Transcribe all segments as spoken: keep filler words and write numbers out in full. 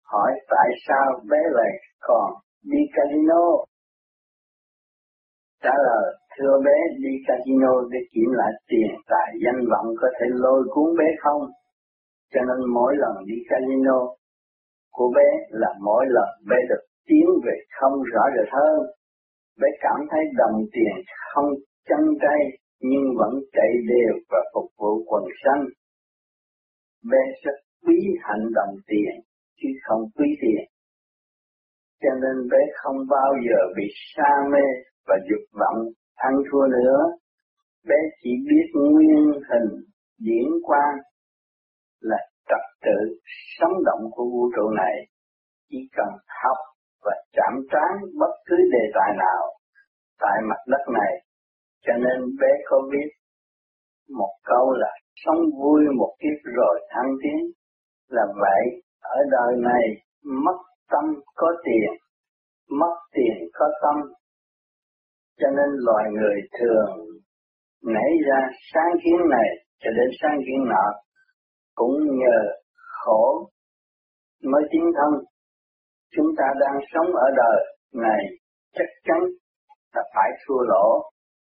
Hỏi tại sao bé lại còn đi casino? Trả lời, thưa bé, đi casino để kiếm lại tiền tài danh vọng có thể lôi cuốn bé không? Cho nên mỗi lần đi casino của bé là mỗi lần bé được tiến về không rõ rệt hơn. Bé cảm thấy đồng tiền không chân tay nhưng vẫn chạy đều và phục vụ quần sanh. Bé rất quý hạnh đồng tiền chứ không quý tiền. Cho nên bé không bao giờ bị sa mê và dục vọng ăn thua nữa. Bé chỉ biết nguyên hình diễn quan là trật tự sống động của vũ trụ này. Chỉ cần học và chạm trán bất cứ đề tài nào tại mặt đất này. Cho nên bé có biết một câu là sống vui một kiếp rồi thăng tiến. Là vậy, ở đời này mất tâm có tiền, mất tiền có tâm. Cho nên loài người thường nảy ra sáng kiến này cho đến sáng kiến nọ, cũng nhờ khổ mới tiến thân. Chúng ta đang sống ở đời này chắc chắn là phải thua lỗ.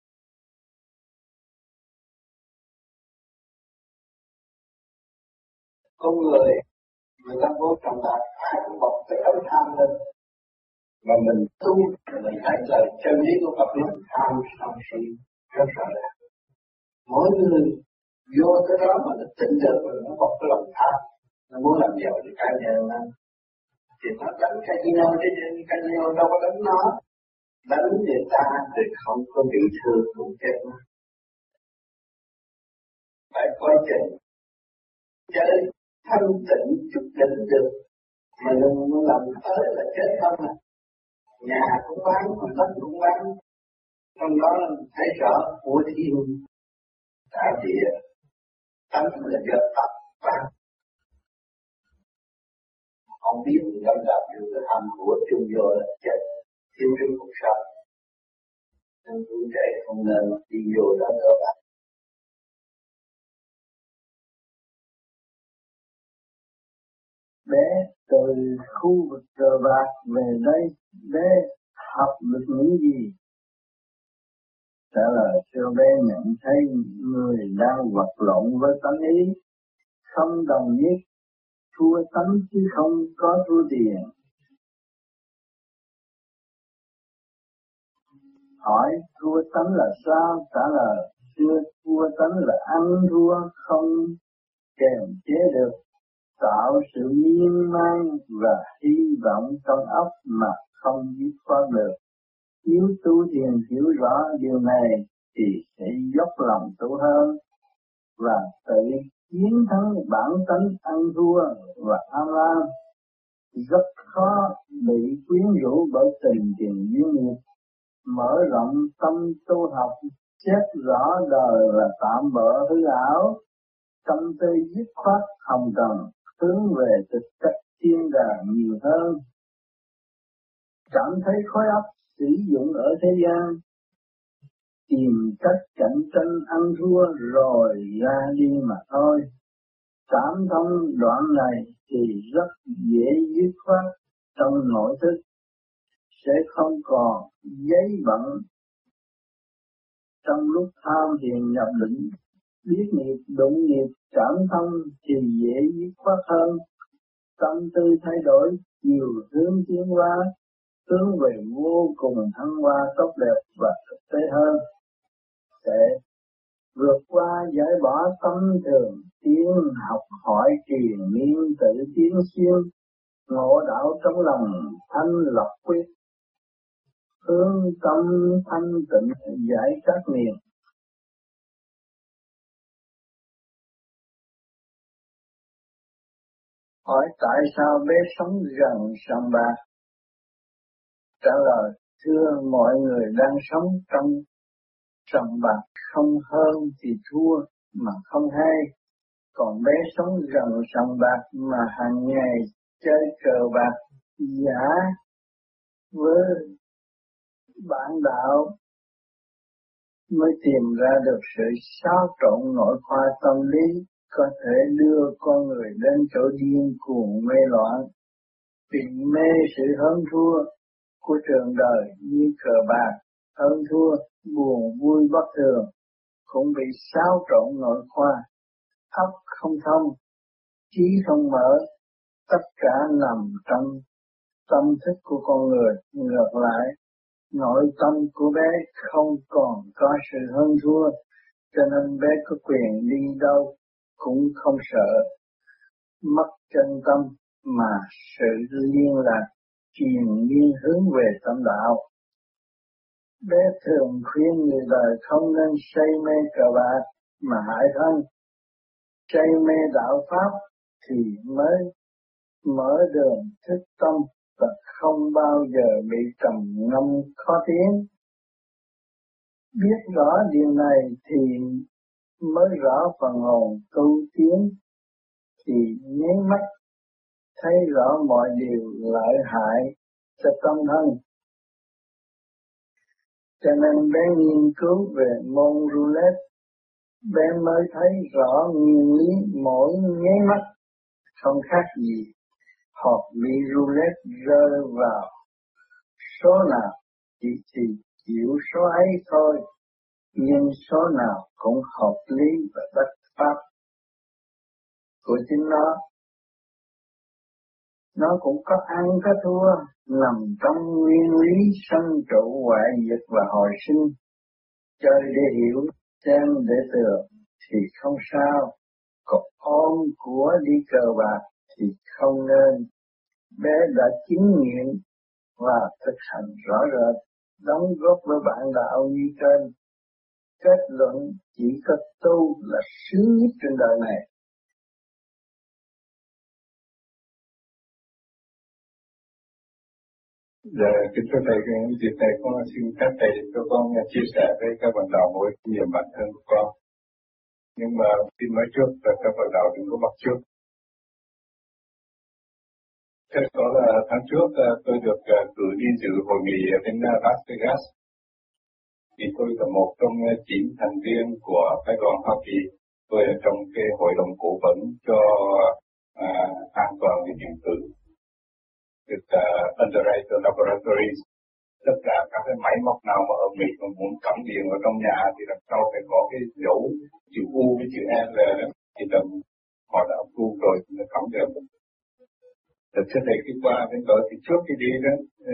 Con người người ta vô trọng đại ai cũng bọc cái ấm tham lên, mà mình tu mình thấy lời chân lý của Phật nói tham sân si rất rõ ràng. Mỗi người vô cái đó mà nó tỉnh được rồi nó bọc cái lòng tham, nó muốn làm giàu thì cá nhân nó thì nó đánh casino chứ casino đâu có đánh nó, đánh người ta thì không có bị thương cũng chết nó. Phải coi chừng chơi thanh tịnh chút đỉnh được, mà đừng làm tới là chết không à. Nhà cũng bán, mà đất cũng bán, trong đó thấy rõ của thiên đại địa, tánh là do tập bán. Không biết thì lâm đạp được cái ham của chung vô là chết, thiếu trong cuộc sống. Nên tuổi trẻ không nên đi vô đó nữa bạn. Bé từ khu vực cờ bạc về đây, bé học được những gì? Trả lời, cho bé nhận thấy người đang vật lộn với tánh ý, không đồng nhất, thua tánh chứ không có thua tiền. Hỏi thua tánh là sao? Trả lời, chưa thua tánh là ăn thua không kềm chế được, tạo sự miên man và hy vọng trong óc mà không biết thoát được. Nếu tu thiền hiểu rõ điều này thì sẽ dốc lòng tu hơn và tự chiến thắng bản tánh ăn thua và tham lam. Rất khó bị quyến rũ bởi tình tiền duyên nghiệp. Mở rộng tâm tu học, xét rõ đời là tạm bợ hư ảo, tâm tư dứt khoát không cần, hướng về thực chất thiên đàng nhiều hơn. Cảm thấy khối óc sử dụng ở thế gian, tìm cách cạnh tranh ăn thua rồi ra đi mà thôi. Cảm thông đoạn này thì rất dễ dứt khoát trong nội thức, sẽ không còn giấy bận. Trong lúc tham thiền nhập định, biết nghiệp đụng nghiệp cảm thông thì dễ dứt khoát hơn. Tâm tư thay đổi, chiều hướng tiến hóa, hướng về vô cùng thăng hoa tốt đẹp và thực tế hơn. Sẽ vượt qua giải bỏ tâm thường, tiến học hỏi triền miên tự tiến xuyên, ngộ đạo trong lòng thanh lọc quyết, hướng tâm thanh tịnh giải các miền. Hỏi tại sao bé sống gần sòng bạc? Trả lời, thưa mọi người đang sống trong sòng bạc, không hơn thì thua mà không hay. Còn bé sống gần sòng bạc mà hàng ngày chơi cờ bạc giả với bản đạo mới tìm ra được sự xáo trộn nội khoa tâm lý, có thể đưa con người đến chỗ điên cuồng mê loạn. Vì mê sự hơn thua của trường đời như cờ bạc, hơn thua, buồn vui bất thường, cũng bị xáo trộn nội khoa, óc không thông, trí không mở, tất cả nằm trong tâm thức của con người. Ngược lại, nội tâm của bé không còn có sự hơn thua, cho nên bé có quyền đi đâu cũng không sợ mất chân tâm, mà sự liên lạc truyền liên hướng về tâm đạo. Bé thường khuyên người đời không nên say mê cờ bạc mà hại thân, say mê đạo pháp thì mới mở đường thức tâm và không bao giờ bị trầm ngâm khó tiến. Biết rõ điều này thì mới rõ phần hồn tu tiến, thì nháy mắt thấy rõ mọi điều lợi hại cho tâm thân. Cho nên bé nghiên cứu về môn roulette, bé mới thấy rõ nguyên lý mỗi nháy mắt không khác gì hột bị roulette rơi vào số nào chỉ thì chịu số ấy thôi, nhưng số nào cũng hợp lý và bất pháp của chính nó. Nó cũng có ăn có thua, nằm trong nguyên lý sanh trụ hoại diệt và hồi sinh. Chơi để hiểu, xem để tưởng thì không sao, còn ôm của đi cờ bạc thì không nên. Bé đã chứng nghiệm và thực hành rõ rệt, đóng góp với bạn đạo như trên. Kết luận chỉ có tu là sướng nhất trên đời này. Dạ, kính thưa thầy, cái dịp này con xin các thầy cho con chia sẻ với các bạn đạo mỗi kinh nghiệm bản thân của con. Nhưng mà xin nói trước là các bạn đạo đừng có bắt trước. Thế đó là tháng trước tôi được cử đi dự hội nghị ở bên Las Vegas. Thì tôi là một trong chín thành viên của phái đoàn Hoa Kỳ. Tôi ở trong cái hội đồng cố vấn cho à, an toàn về điện tử. Được uh, Underwriter Laboratories. Tất cả các cái máy móc nào mà ở Mỹ mà muốn cắm điện vào trong nhà thì đằng sau phải có cái dấu chữ U với chữ L đó. Thì tầm họ đã approve rồi thì nó cắm được. Thực sự thì khi qua đến đó thì trước khi đi đó,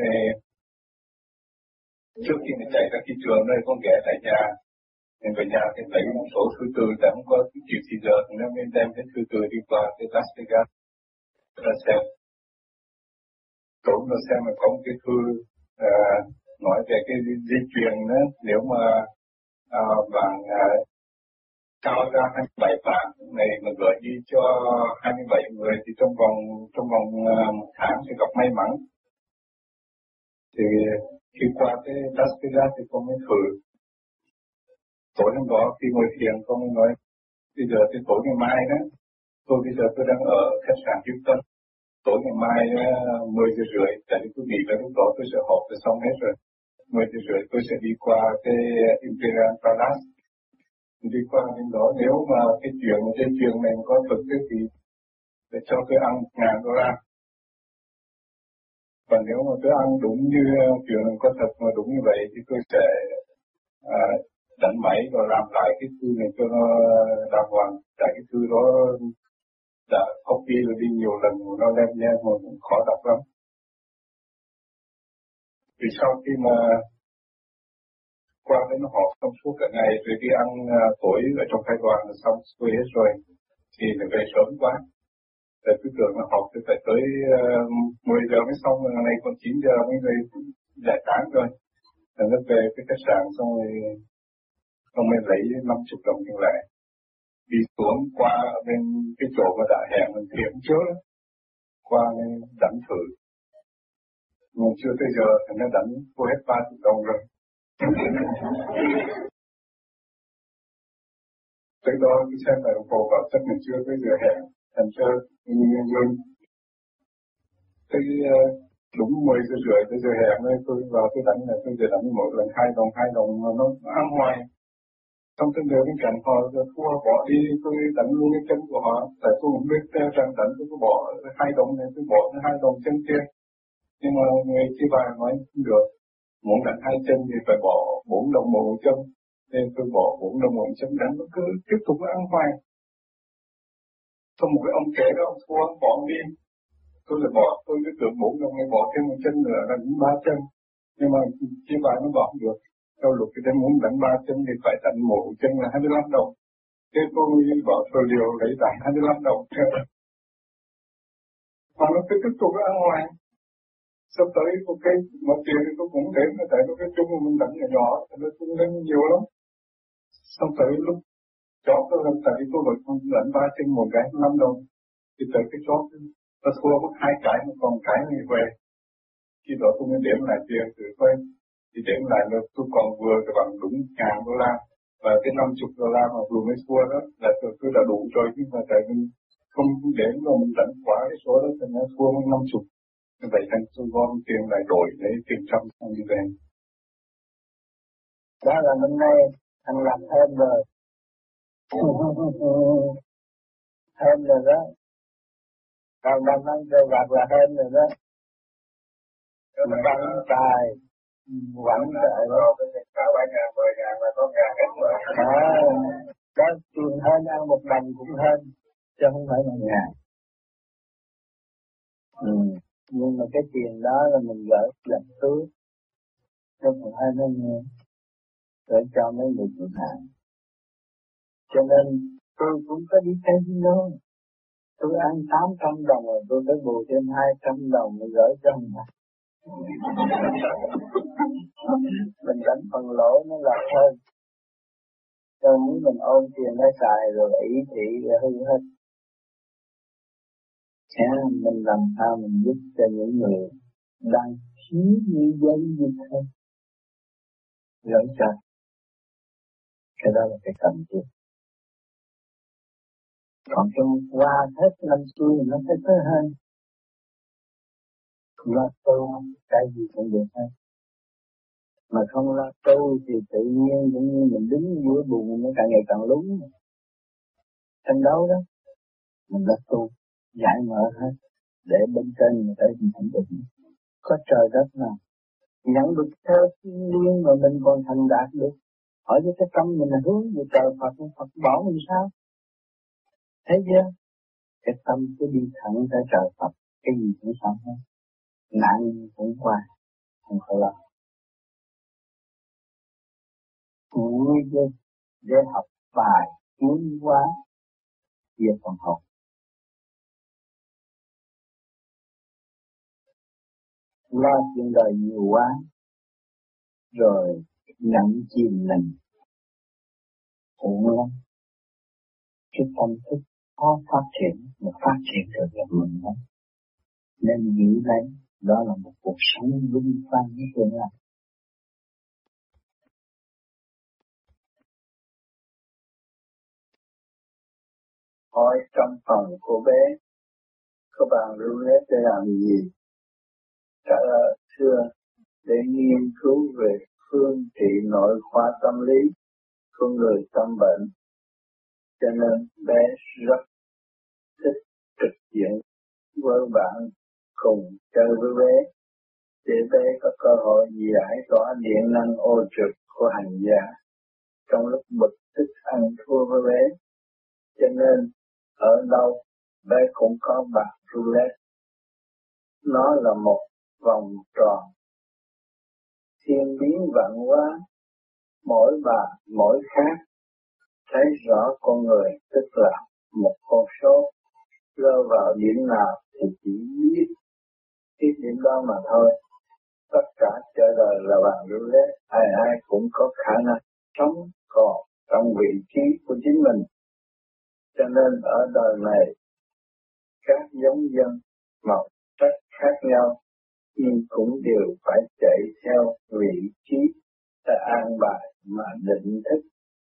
trước khi mình chạy ra thị trường đây con ghé tại nhà. Mình về nhà thì lấy một số thư từ đã không có cái chữ thì giờ thì nó mới đem cái thư từ đi qua cái Las Vegas. Ra xem. Tối nó xem mà có một cái thư à, nói về cái di truyền đó, nếu mà à, bạn à, trao ra hai mươi bảy bản này mà gửi đi cho hai mươi bảy người thì trong vòng trong vòng à, một tháng sẽ gặp may mắn. Thì khi qua cái Las Vegas thì con mới thử. Tối hôm đó khi ngồi thiền con mới nói bây giờ thì tối ngày mai đó, tôi bây giờ tôi đang ở khách sạn Hilton. Tối ngày mai uh, mười giờ rưỡi, tại vì tôi nghĩ là lúc đó tôi sẽ họp được xong hết rồi. mười giờ rưỡi tôi sẽ đi qua cái Imperial Palace. Đi qua bên đó, nếu mà cái chuyện cái chuyện này có thực tế thì để cho tôi ăn một ngàn đô la. Và nếu mà tôi ăn đúng như chuyện này có thật mà đúng như vậy thì tôi sẽ uh, đánh máy và làm lại cái thư này cho nó đàng hoàng. Tại cái thư đó đã copy rồi đi nhiều lần nó đem ra mà cũng khó đọc lắm. Vì sau khi mà qua đến họp xong suốt cả ngày rồi đi ăn uh, tối ở trong khai đoàn xong xuôi hết rồi thì phải về sớm quá. Tại tôi tưởng là họp thì phải tới uh, mười giờ mới xong, ngày nay còn chín giờ mới về giải tán rồi. Rồi nó về cái khách sạn xong rồi xong mới lấy năm mươi đồng tiền lẻ. Đi xuống qua bên cái chỗ mà đã hẹn mình thiểm trước đó. Qua nên đánh thử. Nhưng chưa tới giờ thì nó đánh cô hết ba mươi đồng rồi. Tới đó tôi xem lại đồng hồ vào chắc mình chưa tới giờ hẹn. Thành cho nguyên nguyên. Tới đúng mười giờ rưỡi tới giờ hẹn ấy tôi vào tôi đánh là tôi giờ đánh một lần hai đồng hai đồng mà nó ăn hoài. Xong tôi ngồi bên cạnh họ rồi thua bỏ đi, tôi đánh luôn cái chân của họ, tại tôi không biết rằng đánh tôi có bỏ hai đồng này, tôi bỏ hai đồng chân kia. Nhưng mà người kia bà nói không được, muốn đánh hai chân thì phải bỏ bốn đồng một chân, nên tôi bỏ bốn đồng một chân đánh, nó cứ tiếp tục ăn hoài. Xong một cái ông trẻ đó, ông thua, bỏ đi. Tôi lại bỏ, tôi cứ tưởng bốn đồng này bỏ thêm một chân nữa là đánh ba chân. Nhưng mà kia bà nó bỏ không được. Theo luật thì muốn đánh ba chân thì phải đánh một chân là hai mươi lăm đồng. Thế tôi bỏ thời điều lấy đánh hai mươi lăm đồng. Mà nó cứ tiếp tục ăn hoài. Sắp tới ok, một tiền thì tôi cũng đến, tại nó cái chung mà mình đánh nhỏ nhỏ, nó cũng lên nhiều lắm. Xong tới lúc chót tôi làm tại tôi vẫn đánh ba chân một cái năm đồng. Thì tới cái chót, tôi thua mất hai cái, mà còn cái này về. Khi đó tôi mới đếm lại tiền từ quay. Thì đếm lại là tôi còn vừa cái bằng đúng ngàn đô la. Và cái năm chục đô la mà vừa mới thua đó là tôi, tôi đã đủ rồi, nhưng mà tại vì không đếm rồi mình đánh quá cái số đó thì nó thua mất năm chục. Vậy thành tôi gom tiền lại đổi lấy tiền trăm xong đi về. Đó là hôm nay anh làm thêm rồi. Thêm rồi đó. Còn năm ăn chơi bạc là thêm rồi đó. Mình bắn tài, quẳng trời đó. Cả bảy ngàn, mười ngàn là có ngàn hết rồi. À, đó tiền hơn ăn một đồng cũng hơn, chứ không phải là ngàn. Ừ. Nhưng mà cái tiền đó là mình gửi làm túi, không còn hai mươi ngàn, gửi cho mấy người chịu hạn. Cho nên tôi cũng có đi casino. Tôi ăn tám trăm đồng rồi tôi phải bù thêm hai trăm đồng để gửi cho người. Mình đánh phần lỗ nó là hơn. Cho muốn mình ôm tiền nó xài rồi ý thị rồi hư hết. Thế mình làm sao mình giúp cho những người đang thiếu như dân như thế. Gửi cho. Cái đó là cái cần thiết. Còn trong qua hết năm xưa nó sẽ tới hơn. Lo tu, cái gì cũng được hết. Mà không lo tu thì tự nhiên cũng như mình đứng giữa bùn nó càng ngày càng lún. Tranh đấu đó, mình lo tu, giải mở hết, để bên trên người ta nhìn thấy được. Có trời đất nào, nhận được theo thiên liêng mà mình còn thành đạt được. Ở với cái tâm mình là hướng về trời Phật, Phật bảo mình sao? Thấy chưa? Cái tâm cứ đi thẳng tới trời Phật, cái gì cũng xong hết. Nạn cũng qua, không phải lo. Vui chứ, để học bài, tiến hóa, về phần học. Lo chuyện đời nhiều quá, rồi nhận chìm mình, khổ lắm. Cái tâm thức khó phát triển, mà phát triển được là mình lắm. Nên nghĩ lấy, đó là một cuộc sống vinh quang với tương lai. Hỏi trong phòng của bé, có bàn lưu lết để làm gì? Trả lời thưa, để nghiên cứu về phương trị nội khoa tâm lý của người tâm bệnh. Cho nên bé rất thích trực diện với bạn, cùng chơi với bé, để bé có cơ hội giải tỏa điện năng ô trực của hành giả trong lúc bực tức ăn thua với bé. Cho nên ở đâu bé cũng có bạc roulette. Nó là một vòng tròn thiên biến vạn hóa, mỗi bà mỗi khác. Thấy rõ con người tức là một con số, rơi vào điểm nào thì chỉ biết cái điểm đó mà thôi. Tất cả trở đời là bàn roulette, ai ai cũng có khả năng sống còn trong vị trí của chính mình. Cho nên ở đời này, các giống dân màu sắc khác nhau, nhưng cũng đều phải chạy theo vị trí để an bài mà định thức.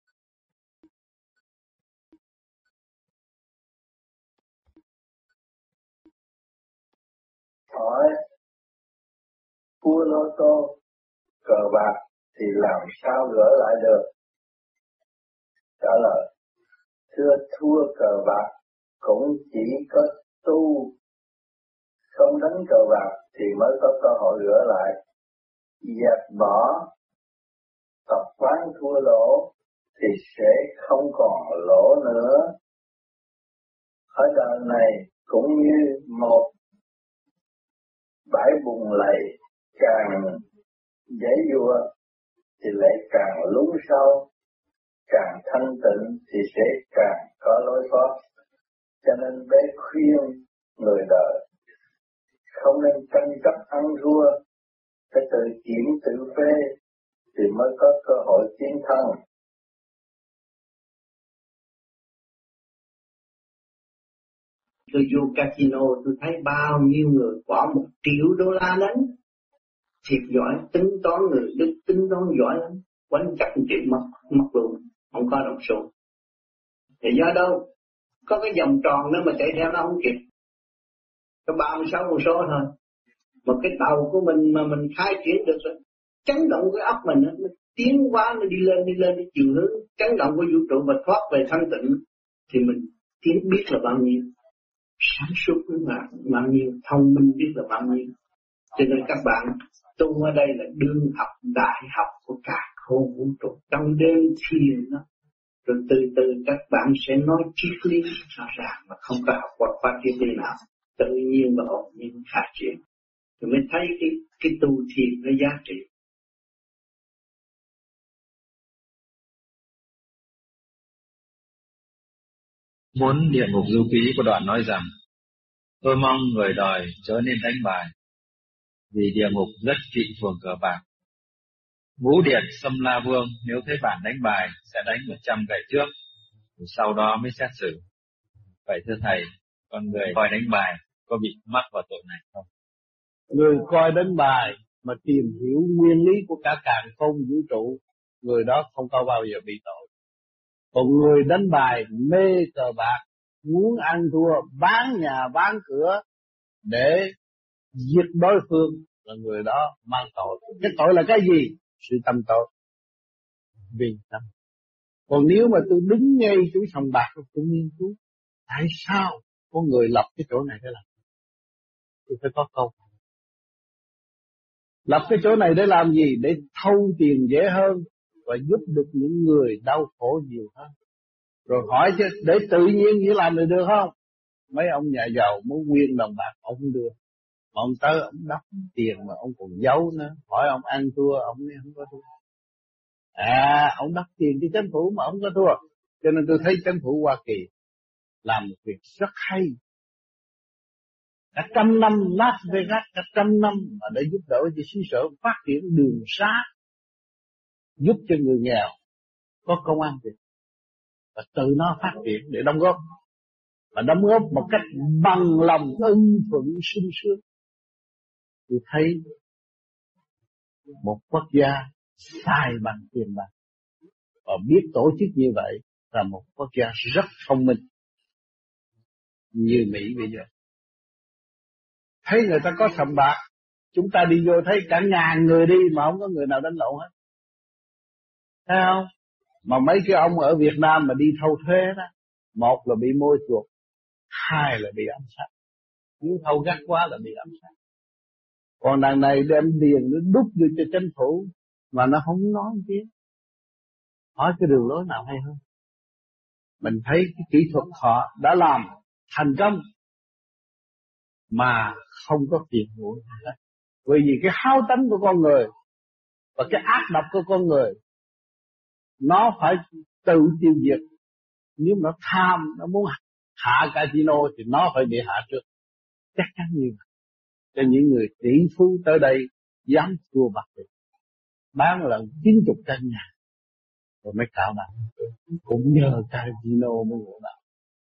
Hỏi thua lô tô, cờ bạc thì làm sao gỡ lại được? trả lời. Thưa thua cờ bạc cũng chỉ có tu không đánh cờ bạc thì mới có cơ hội gỡ lại. Dẹp bỏ tập quán thua lỗ thì sẽ không còn lỗ nữa. Ở đời này cũng như một bãi bùn lầy, càng dãy dùa thì lại càng lún sâu, càng thanh tịnh thì sẽ càng có lối thoát. Cho nên bé khuyên người đời không nên tranh chấp ăn thua, phải tự kiểm tự phê thì mới có cơ hội tiến thân. Tôi vô casino tôi thấy bao nhiêu người bỏ một triệu đô la đánh, thiệt giỏi, tính toán người Đức, tính toán giỏi lắm, quánh chặt một triệu mất, mất luôn, không có đồng xu. Thì do đâu? Có cái vòng tròn đó mà chạy theo nó không kịp. Có ba mươi sáu con số thôi. Một cái tàu của mình mà mình khai triển được rồi, chấn động cái óc mình, nó tiến qua, nó đi lên, đi lên, đi chiều hướng, chấn động của vũ trụ và thoát về thanh tịnh, thì mình tiến biết là bao nhiêu, sáng suốt là bao nhiêu, thông minh biết là bao nhiêu. Cho nên các bạn tu ở đây là đương học đại học của cả khôn vũ trụ, trong đêm thiền đó. Rồi từ từ các bạn sẽ nói triết lý rõ ràng mà không có học qua qua triết lý nào, tự nhiên và ổn nhiên phát triển. Rồi mới thấy cái, cái tu thiền nó giá trị. Muốn địa ngục du ký của đoạn nói rằng, tôi mong người đời chớ nên đánh bài, vì địa ngục rất kỵ phường cờ bạc. Ngũ Điệt Xâm La Vương nếu thấy bạn đánh bài sẽ đánh một trăm gậy trước, sau đó mới xét xử. Vậy thưa thầy, con người coi đánh bài có bị mắc vào tội này không? Người coi đánh bài mà tìm hiểu nguyên lý của cả càn khôn vũ trụ, người đó không có bao giờ bị tội. Còn người đánh bài mê cờ bạc, muốn ăn thua, bán nhà bán cửa để giết đối phương, là người đó mang tội. Cái tội là cái gì? Sự tâm tội, vì tâm. Còn nếu mà tôi đứng ngay chỗ sòng bạc, tôi nghiên cứu tại sao có người lập cái chỗ này để làm, tôi phải có câu. Lập cái chỗ này để làm gì? Để thâu tiền dễ hơn và giúp được những người đau khổ nhiều hơn. Rồi hỏi chứ để tự nhiên chỉ làm được được không? Mấy ông nhà giàu muốn quyên đồng bạc ông không đưa, mà ông tới ông đắp tiền mà ông còn giấu nữa. Hỏi ông ăn thua, ông nói không có thua. À, ông đắp tiền cho chính phủ mà ông có thua. Cho nên tôi thấy chính phủ Hoa Kỳ làm một việc rất hay. Cả trăm năm Las Vegas, cả trăm năm mà để giúp đỡ cho xứ sở phát triển đường xá, giúp cho người nghèo có công ăn việc, và tự nó phát triển để đóng góp, và đóng góp một cách bằng lòng ưng thuận sung sướng. Tôi thấy một quốc gia xài bằng tiền bạc và biết tổ chức như vậy là một quốc gia rất thông minh như Mỹ bây giờ. Thấy người ta có sòng bạc, chúng ta đi vô thấy cả ngàn người đi mà không có người nào đánh lộn hết. Thấy không? Mà mấy cái ông ở Việt Nam mà đi thâu thuế đó, một là bị môi chuột, hai là bị ám sát. Nếu thâu gắt quá là bị ám sát. Còn đằng này đem tiền nó đút vô cho chính phủ mà nó không nói tiếng. Hỏi cái đường lối nào hay hơn. Mình thấy cái kỹ thuật họ đã làm thành công mà không có phiền muộn. Bởi vì cái hao tánh của con người và cái ác độc của con người nó phải tự tiêu diệt. Nếu nó tham, nó muốn hạ casino thì nó phải bị hạ trước. Chắc chắn như vậy. Cho những người tỷ phú tới đây dám thua bạc được, bán lần chín chục căn nhà rồi mới cạo bạn. Cũng nhờ casino mới ngộ đạo.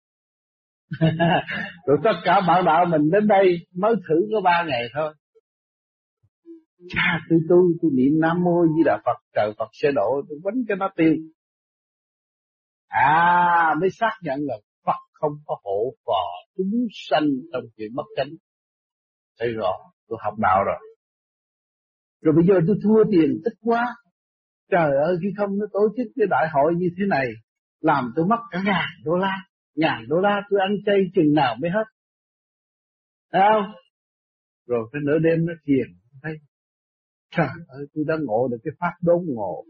Rồi tất cả bạn đạo mình đến đây mới thử có ba ngày thôi. Cha tôi tu, tôi niệm Nam Mô Di Đà Phật, trời Phật sẽ độ, tôi quánh cho nó tiêu. À, mới xác nhận là Phật không có hộ phò chúng sanh trong chuyện bất chánh. Thấy rõ, tôi học đạo rồi. Rồi bây giờ tôi thua tiền tích quá. Trời ơi, khi không nó tổ chức cái đại hội như thế này, làm tôi mất cả ngàn đô la. Ngàn đô la tôi ăn chay chừng nào mới hết. Thấy không? Rồi cái nửa đêm nó thiền, thấy trời ơi tôi đã ngộ được cái pháp đốn ngộ.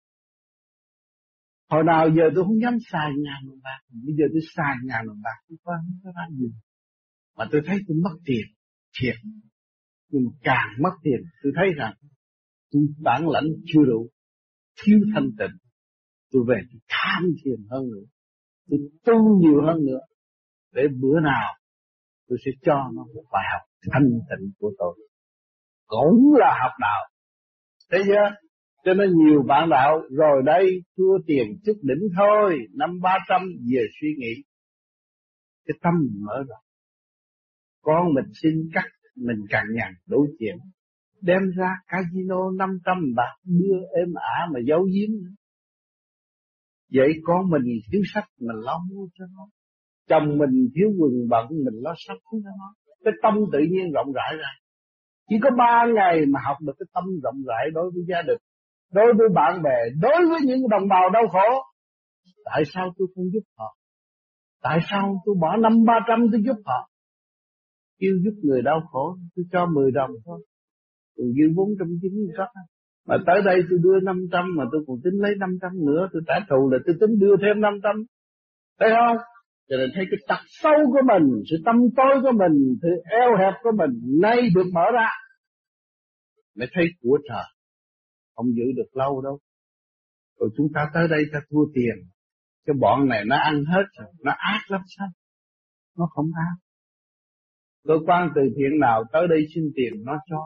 Hồi nào giờ tôi không dám xài ngàn đồng bạc, bây giờ tôi xài ngàn đồng bạc tôi không có ra gì. Mà tôi thấy tôi mất tiền, thiệt. Nhưng mà càng mất tiền tôi thấy rằng tôi bản lãnh chưa đủ, thiếu thanh tịnh. Tôi về tôi tham thiền hơn nữa, tôi tu nhiều hơn nữa, để bữa nào tôi sẽ cho nó một bài học thanh tịnh của tôi. Cũng là học đạo. Thấy chưa? Cho nên nhiều bạn đạo rồi đây thua tiền chút đỉnh thôi, năm ba trăm về suy nghĩ. Cái tâm mở rộng. Con mình xin cắt, mình càng nhằn đối chuyện. Đem ra casino năm trăm bạc đưa êm ả mà giấu giếm. Vậy con mình thiếu sách mình lo mua cho nó. Chồng mình thiếu quần bận mình lo sách cho nó. Cái tâm tự nhiên rộng rãi ra. Chỉ có ba ngày mà học được cái tâm rộng rãi đối với gia đình, đối với bạn bè, đối với những đồng bào đau khổ. Tại sao tôi không giúp họ? Tại sao tôi bỏ năm ba trăm tôi giúp họ? Kêu giúp người đau khổ, tôi cho mười đồng thôi. Còn dư bốn trăm chín mươi sáu. Mà tới đây tôi đưa năm trăm mà tôi còn tính lấy năm trăm nữa, tôi trả thù là tôi tính đưa thêm năm trăm. Thấy không? Cho nên thấy cái tật sâu của mình, sự tâm tối của mình, sự eo hẹp của mình nay được mở ra. Mới thấy của trời. Không giữ được lâu đâu. Rồi chúng ta tới đây ta thua tiền. Cái bọn này nó ăn hết rồi, nó ác lắm sao? Nó không ác. Cơ quan từ thiện nào tới đây xin tiền nó cho.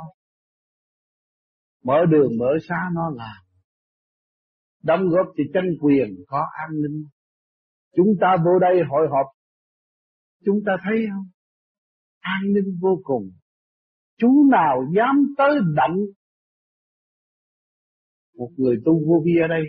Mở đường mở xá nó làm. Đóng góp thì tranh quyền có an ninh. Chúng ta vô đây hội họp. Chúng ta thấy không? An ninh vô cùng. Chú nào dám tới động một người tu vô vi ở đây?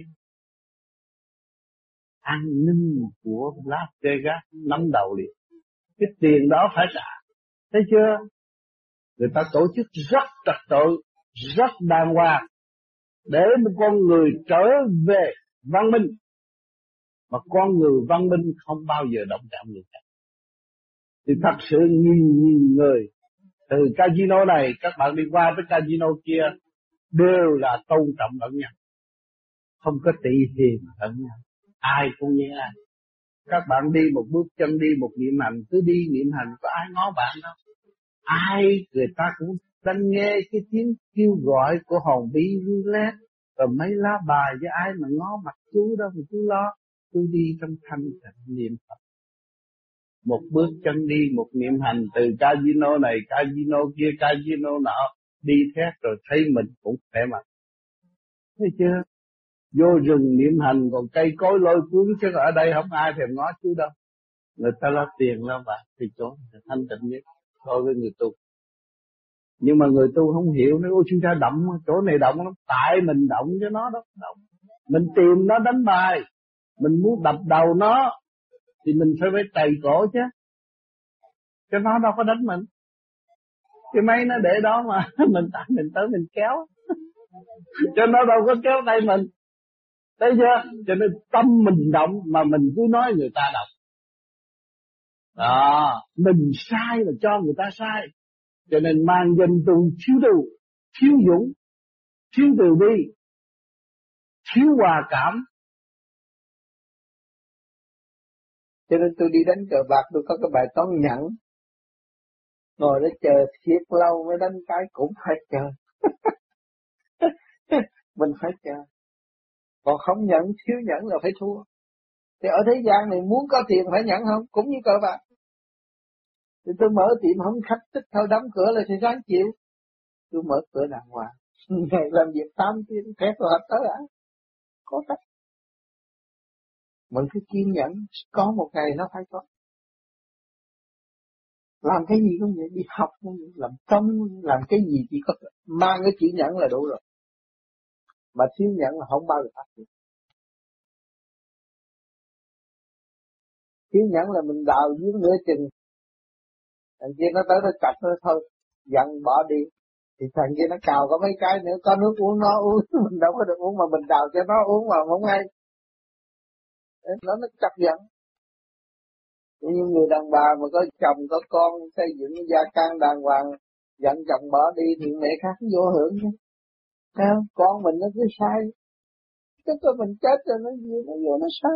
An ninh của Las Vegas nắm đầu liền. Cái tiền đó phải trả. Thấy chưa? Người ta tổ chức rất trật tự, rất đàng hoàng, để một con người trở về văn minh. Mà con người văn minh không bao giờ động chạm người khác. Thì thật sự nghìn nghìn người từ casino này các bạn đi qua với casino kia đều là tôn trọng lẫn nhau, không có tị hiềm lẫn nhau, ai cũng như ai. Các bạn đi một bước chân, đi một niệm hành, cứ đi niệm hành có ai ngó bạn đâu. Ai người ta cũng đang nghe cái tiếng kêu gọi của hồn bi Rulet, rồi mấy lá bài với ai mà ngó mặt chú đâu mà chú lo. Tôi đi trong thanh tịnh niệm Phật. Một bước chân đi, một niệm hành từ casino này, casino kia, casino nọ, đi thét rồi thấy mình cũng khỏe mạnh. Thấy chưa? Vô rừng niệm hành còn cây cối lôi cuốn, chứ ở đây không ai thèm ngó chú đâu. Người ta lo tiền lo bạc thì chỗ thanh tịnh nhất đối với người tu. Nhưng mà người tu không hiểu, nếu chúng ta động, chỗ này động lắm, tại mình động cho nó đó, động. Mình tìm nó đánh bài, mình muốn đập đầu nó, thì mình phải phải tày cổ chứ. Chứ nó đâu có đánh mình. Cái máy nó để đó mà, mình tại mình tới mình kéo. Cho nó đâu có kéo tay mình. Thấy chưa? Cho nên tâm mình động mà mình cứ nói người ta động. Đó, mình sai là cho người ta sai. Cho nên mang danh tu thiếu tu, thiếu dũng, thiếu từ bi, thiếu hòa cảm. Cho nên tôi đi đánh cờ bạc tôi có cái bài toán nhẫn. Ngồi đó chờ thiệt lâu mới đánh cái cũng phải chờ. Mình phải chờ. Còn không nhận, thiếu nhẫn là phải thua. Thì ở thế gian này muốn có tiền phải nhẫn không? Cũng như cờ bạc. Thì tôi mở tiệm không khách tích thôi, đóng cửa là thì ráng chịu. Tôi mở cửa đàng hoàng. Ngày làm việc tám tiếng, thét vào hết tới ạ. Có cách. Mình cứ kiên nhẫn, có một ngày nó phải có. Làm cái gì cũng vậy, đi học cũng vậy, làm công, làm cái gì chỉ có mang cái chữ nhẫn là đủ rồi. Mà thiếu nhẫn là không bao giờ phát triển. Thiếu nhẫn là mình đào dưới nửa chừng. Thằng kia nó tới nó chặt nó thôi, giận bỏ đi. Thì thằng kia nó cào có mấy cái nữa, có nước uống nó uống, mình đâu có được uống mà mình đào cho nó uống mà không hay. Nó nó chọc giận. Như người đàn bà mà có chồng có con xây dựng gia can đàng hoàng, giận chồng bỏ đi thì mẹ khác vô hưởng chứ. Thấy không? Con mình nó cứ sai, cái tôi mình chết rồi nó gì nó vô nó sai.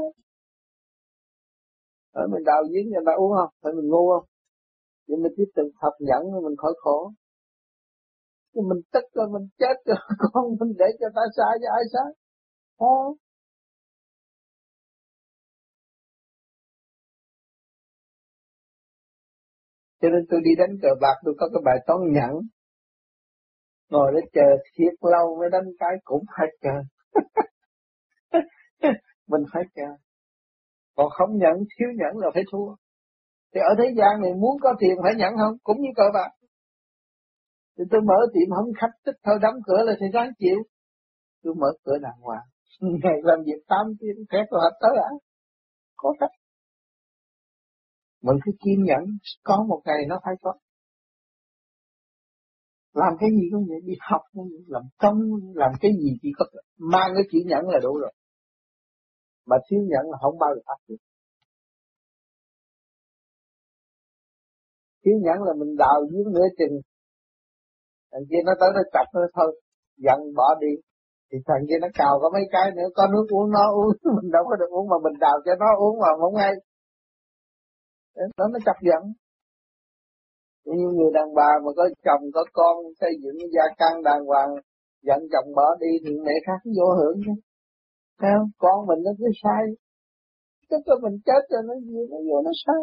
Rồi mình đào giếng cho ta uống không? Phải mình ngu không? Vậy mình tiếp tục học nhẫn rồi mình khỏi khổ. Chứ mình tức rồi mình chết rồi con mình để cho ta sai cho ai sai? Không. Cho nên tôi đi đánh cờ bạc tôi có cái bài toán nhẫn. Ngồi để chờ thiệt lâu mới đánh cái cũng phải chờ. Mình phải chờ. Còn không nhận, thiếu nhẫn là phải thua. Thì ở thế gian này muốn có tiền phải nhận không? Cũng như cờ bạc. Thì tôi mở tiệm không khách tích thôi đóng cửa là thì ráng chịu. Tôi mở cửa đàng hoàng. Ngày làm việc tám tiếng phép tôi hết tới ạ. Có khách. Mình cứ kiên nhẫn, có một ngày nó phải có. Làm cái gì cũng vậy, đi học cũng vậy, làm công, làm cái gì chỉ có mang cái chữ nhẫn là đủ rồi. Mà thiếu nhẫn là không bao giờ phát triển. Thiếu nhẫn là mình đào dưới nửa chừng. Thằng kia nó tới nó chặt nó thôi, giận bỏ đi. Thì thằng kia nó cào có mấy cái nữa, có nước uống nó uống, mình đâu có được uống mà mình đào cho nó uống mà không hay. Đó nó chọc giận. Như người đàn bà mà có chồng có con xây dựng gia can đàng hoàng, giận chồng bỏ đi thì mẹ khác vô hưởng chứ. Thấy không? Con mình nó cứ sai, cái tôi mình chết rồi nó gì nó vô nó sai.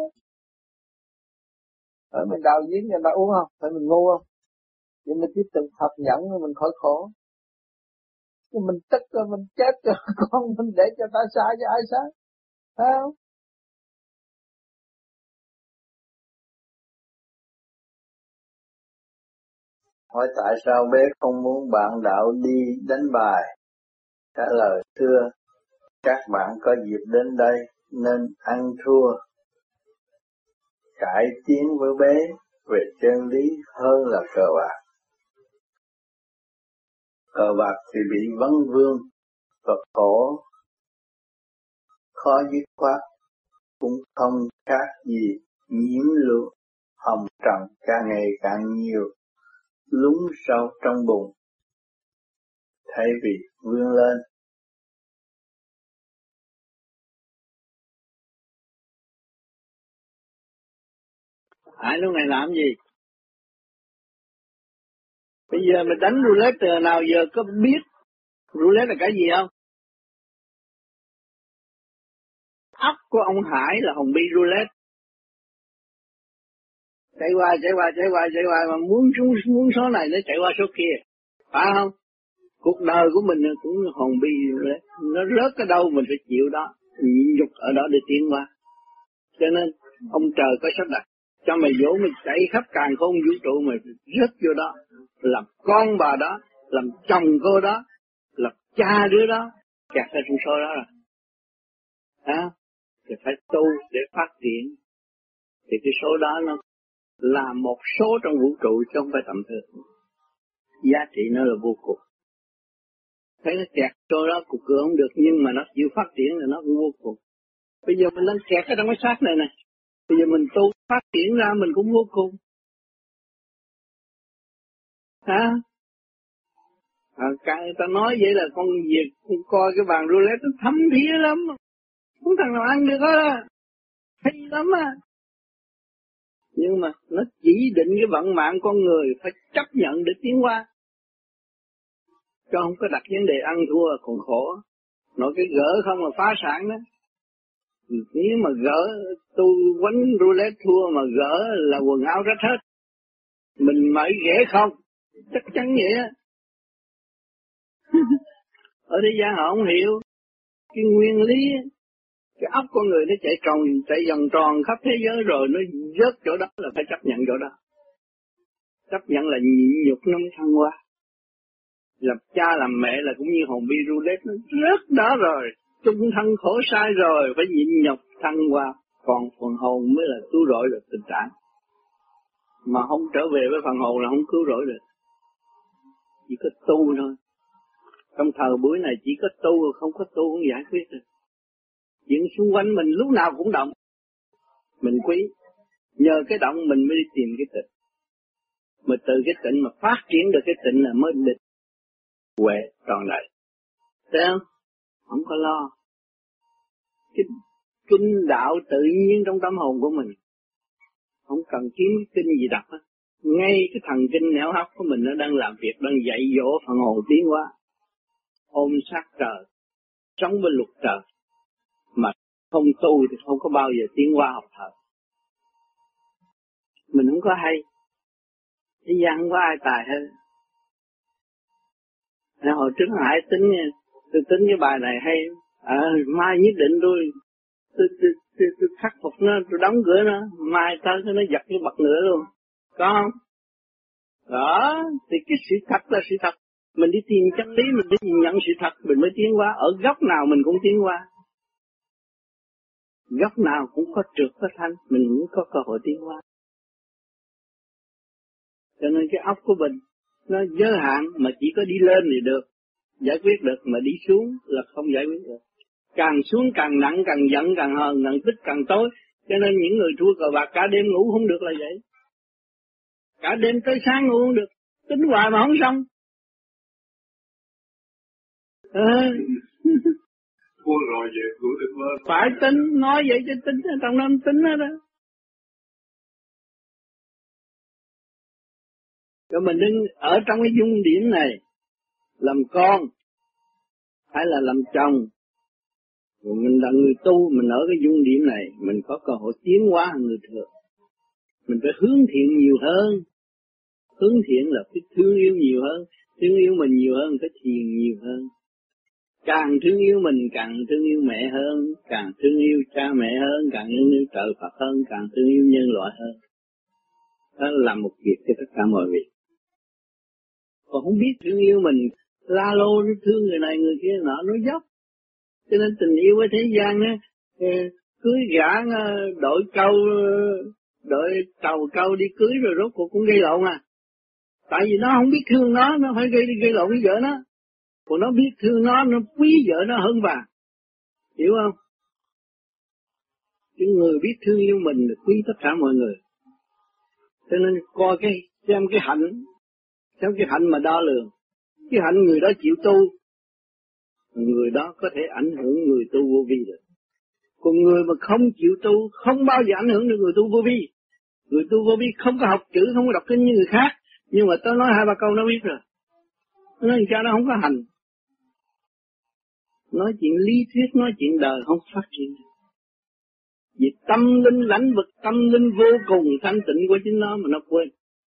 Rồi mình đào giếng cho ta uống không? Phải mình ngu không? Vậy mình tiếp tục học nhẫn rồi mình khỏi khổ. Chứ mình tức rồi mình chết rồi con mình để cho ta sai cho ai sai? Thấy không? Hỏi tại sao bé không muốn bạn đạo đi đánh bài? Trả lời thưa, các bạn có dịp đến đây nên ăn thua. Cải tiến với bé về chân lý hơn là cờ bạc. Cờ bạc thì bị vấn vương và khổ, khó dứt khoát, cũng không khác gì nhiễm lụa hồng trần càng ngày càng nhiều, lún sâu trong bùn, thay vì vươn lên. Hai lúc này làm gì? Bây giờ mình đánh roulette từ nào giờ có biết roulette là cái gì không? Óc của ông Hải là hồng bi roulette. Chạy qua, chạy qua, chạy qua, chạy qua mà muốn xuống muốn số này nó chạy qua số kia. Phải không? Cuộc đời của mình cũng hồng bi roulette. Nó rớt cái đâu mình phải chịu đó. Nhịn nhục ở đó để tiến qua. Cho nên ông trời có sắp đặt. Cho mày dỗ mày chạy khắp càn khôn vũ trụ mày rớt vô đó. Làm con bà đó, làm chồng cô đó, làm cha đứa đó, kẹt ra trong số đó rồi. Hả? Thì phải tu để phát triển. Thì cái số đó nó là một số trong vũ trụ chứ không phải tầm thường. Giá trị nó là vô cùng. Thấy nó kẹt số đó cuộc cửa không được nhưng mà nó chịu phát triển là nó cũng vô cùng. Bây giờ mình đang kẹt ở trong cái xác này này. Bây giờ mình tu phát triển ra mình cũng vô cùng. Hả? À, cái người ta nói vậy là con Việt coi cái bàn roulette nó thấm thía lắm. Không thằng nào ăn được á. Hay lắm á. Nhưng mà nó chỉ định cái vận mạng con người phải chấp nhận để tiến qua. Chứ không có đặt vấn đề ăn thua còn khổ. Nói cái gỡ không mà phá sản đó. Nếu mà gỡ tu quánh roulette thua mà gỡ là quần áo rách hết. Mình mới ghẻ không. Chắc chắn vậy á. Ở thế gian họ không hiểu cái nguyên lý, cái óc con người nó chạy tròn, chạy vòng tròn khắp thế giới rồi nó rớt chỗ đó là phải chấp nhận chỗ đó. Chấp nhận là nhịn nhục nó mới thăng hoa. Làm cha làm mẹ là cũng như hồn bi roulette nó rớt đó rồi, chung thân khổ sai rồi phải nhịn nhục thăng hoa. Còn phần hồn mới là cứu rỗi được tình trạng. Mà không trở về với phần hồn là không cứu rỗi được. Chỉ có tu thôi. Trong thời buổi này chỉ có tu, không có tu không giải quyết được. Chuyện xung quanh mình lúc nào cũng động. Mình quý. Nhờ cái động mình mới đi tìm cái tịnh. Mà từ cái tịnh mà phát triển được cái tịnh là mới định huệ tròn đầy. Thấy không? Không có lo. Cái kinh đạo tự nhiên trong tâm hồn của mình. Không cần kiếm cái kinh gì đọc hết. Ngay cái thần kinh não hấp của mình nó đang làm việc, đang dạy dỗ phần hồn tiến hóa. Ôm sát trời, sống với luật trời. Mà không tu thì không có bao giờ tiến hóa học thờ. Mình không có hay. Thế gian không có ai tài hơn. Nên hồi trước Hải tính, tôi tính cái bài này hay. À, mai nhất định tôi, tôi, tôi, tôi, tôi khắc phục nó, tôi đóng cửa nó. Mai tới nó giật cái bật nữa luôn. Có không? Đó, thì cái sự thật là sự thật. Mình đi tìm chân lý, mình đi nhận sự thật, mình mới tiến hóa. Ở góc nào mình cũng tiến hóa. Góc nào cũng có trượt có thanh, mình cũng có cơ hội tiến hóa. Cho nên cái óc của mình, nó giới hạn mà chỉ có đi lên thì được, giải quyết được, mà đi xuống là không giải quyết được. Càng xuống càng nặng, càng giận, càng hờn, càng tức, càng tối. Cho nên những người thua cờ bạc cả đêm ngủ không được là vậy. Cả đêm tới sáng ngủ không được, tính hoài mà không xong. À. Thua rồi về ngủ được mơ. Phải tính, nói vậy cho tính, trong đó tính hết đó. Rồi mình đứng ở trong cái dung điểm này, làm con, hay là làm chồng, rồi mình là người tu, mình ở cái dung điểm này, mình có cơ hội tiến hóa hơn người thường. Mình phải hướng thiện nhiều hơn. Hướng thiện là phải thương yêu nhiều hơn, thương yêu mình nhiều hơn, phải thiền nhiều hơn. Càng thương yêu mình, càng thương yêu mẹ hơn, càng thương yêu cha mẹ hơn, càng thương yêu trời Phật hơn, càng thương yêu nhân loại hơn. Đó là một việc cho tất cả mọi việc. Còn không biết thương yêu mình, la lô thương người này người kia nọ, nó dốc. Cho nên tình yêu ở thế gian á, cưới gã đội câu, đội tàu câu đi cưới rồi rốt cuộc cũng gây lộn à. Tại vì nó không biết thương nó, nó phải gây gây lộn với vợ nó. Còn nó biết thương nó, nó quý vợ nó hơn vàng. Hiểu không? Cái người biết thương yêu mình là quý tất cả mọi người. Cho nên coi cái, xem cái hạnh, xem cái hạnh mà đo lường. Cái hạnh người đó chịu tu, người đó có thể ảnh hưởng người tu vô vi được. Còn người mà không chịu tu, không bao giờ ảnh hưởng được người tu vô vi. Người tu vô vi không có học chữ, không có đọc kinh như người khác. Nhưng mà tôi nói hai ba câu nó biết rồi. Nó nói sao nó không có hành. Nói chuyện lý thuyết, nói chuyện đời không phát triển. Vì tâm linh lãnh vực, tâm linh vô cùng thanh tịnh của chính nó mà nó quên.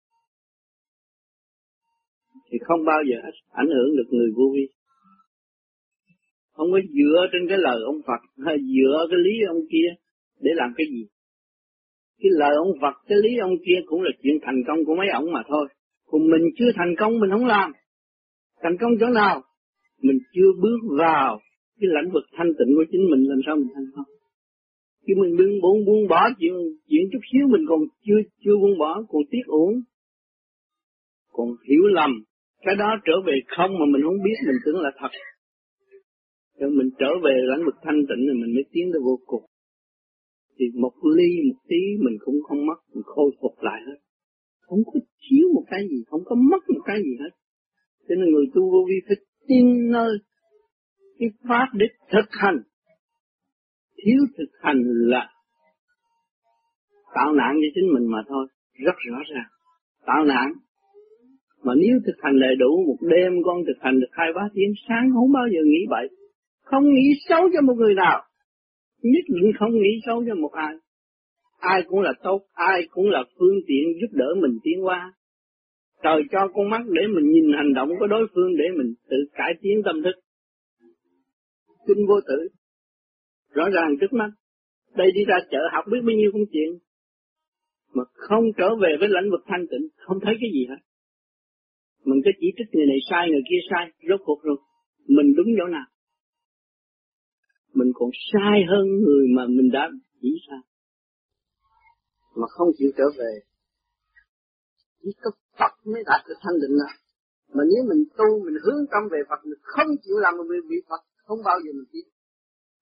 Thì không bao giờ ảnh hưởng được người vô vi. Không có dựa trên cái lời ông Phật hay dựa cái lý ông kia để làm cái gì. Cái lời ông Phật, cái lý ông kia cũng là chuyện thành công của mấy ông mà thôi. Còn mình chưa thành công mình không làm. Thành công chỗ nào? Mình chưa bước vào cái lãnh vực thanh tịnh của chính mình, làm sao mình thành công? Khi mình buông buông buông bỏ chuyện chuyện chút xíu mình còn chưa chưa buông bỏ, còn tiếc uổng, còn hiểu lầm, cái đó trở về không mà mình không biết, mình tưởng là thật. Rồi mình trở về lãnh vực thanh tịnh thì mình mới tiến tới vô cùng. Thì một ly một tí mình cũng không mất, mình khôi phục lại hết. Không có thiếu một cái gì, không có mất một cái gì hết. Cho nên người tu vô vi phải tin nơi cái pháp để thực hành. Thiếu thực hành là tạo nạn cho chính mình mà thôi, rất rõ ràng. Tạo nạn. Mà nếu thực hành đầy đủ, một đêm con thực hành được hai ba tiếng, sáng không bao giờ nghĩ bậy. Không nghĩ xấu cho một người nào. Nhất định không nghĩ xấu cho một ai. Ai cũng là tốt, ai cũng là phương tiện giúp đỡ mình tiến hóa. Trời cho con mắt để mình nhìn hành động của đối phương để mình tự cải tiến tâm thức. Kinh vô tử. Rõ ràng trước mắt. Đây đi ra chợ học biết bao nhiêu công chuyện. Mà không trở về với lãnh vực thanh tịnh, không thấy cái gì hết. Mình cứ chỉ trích người này sai, người kia sai, rốt cuộc rồi. Mình đúng chỗ nào? Mình còn sai hơn người mà mình đã chỉ sai. Mà không chịu trở về. Chỉ có Phật mới đạt được thanh định đó. Mà nếu mình tu, mình hướng tâm về Phật, mình không chịu làm một việc Phật, không bao giờ mình tiến.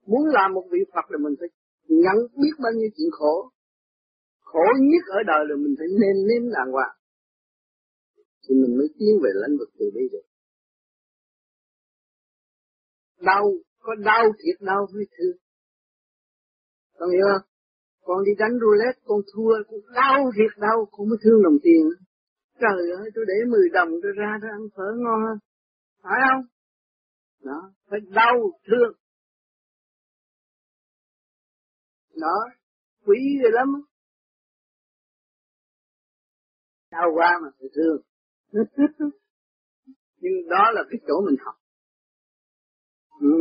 Muốn làm một vị Phật là mình phải nhận biết bao nhiêu chuyện khổ. Khổ nhất ở đời là mình phải nêm nếm đàng hoàng. Thì mình mới tiến về lãnh vực từ bi được. Đau, có đau thiệt đau mới thương. Con hiểu không? Con đi đánh roulette, con thua, con đau thiệt đau, con mới thương đồng tiền. Trời ơi, tôi để mười đồng tôi ra tôi ăn phở ngon hơn. Phải không? Đó, phải đau, thương. Đó, quý rồi lắm. Đau qua mà phải thương. Nhưng đó là cái chỗ mình học. Ừ.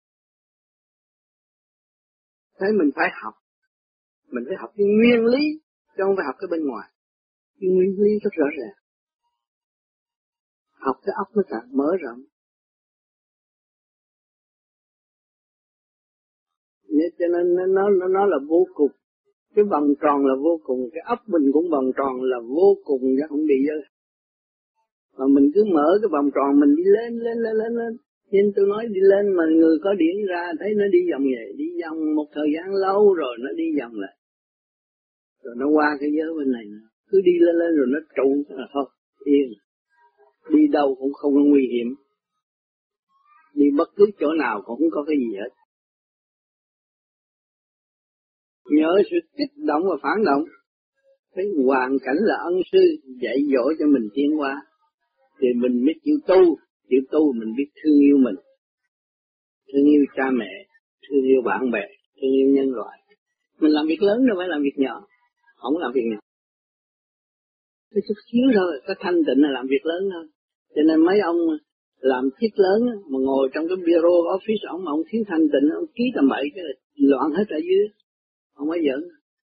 Thế mình phải học. Mình phải học cái nguyên lý, chứ không phải học cái bên ngoài. Cái nguyên lý rất rõ ràng. Học cái óc nó càng mở rộng. Nên cho nên nó, nó, nó là vô cùng. Cái vòng tròn là vô cùng, cái óc mình cũng vòng tròn là vô cùng, chứ không bị dơ. Mà mình cứ mở cái vòng tròn mình đi lên, lên, lên, lên, lên. Nhưng tôi nói đi lên mà người có điển ra thấy nó đi vòng vậy, đi vòng một thời gian lâu rồi nó đi vòng lại. Rồi nó qua cái giới bên này nữa. Cứ đi lên lên rồi nó trụ là thôi, yên. Đi đâu cũng không có nguy hiểm. Đi bất cứ chỗ nào cũng không có cái gì hết. Nhớ sự kích động và phản động. Thấy hoàn cảnh là ân sư dạy dỗ cho mình tiến hóa. Thì mình mới chịu tu. Chịu tu mình biết thương yêu mình. Thương yêu cha mẹ. Thương yêu bạn bè. Thương yêu nhân loại. Mình làm việc lớn đâu phải làm việc nhỏ. Không làm việc nhỏ. Cái chút xíu thôi. Cái thanh tịnh là làm việc lớn thôi. Cho nên mấy ông làm chức lớn mà ngồi trong cái bureau office ông mà ông thiếu thanh tịnh, ông ký tầm bậy cái loạn hết ở dưới. Không có giỡn.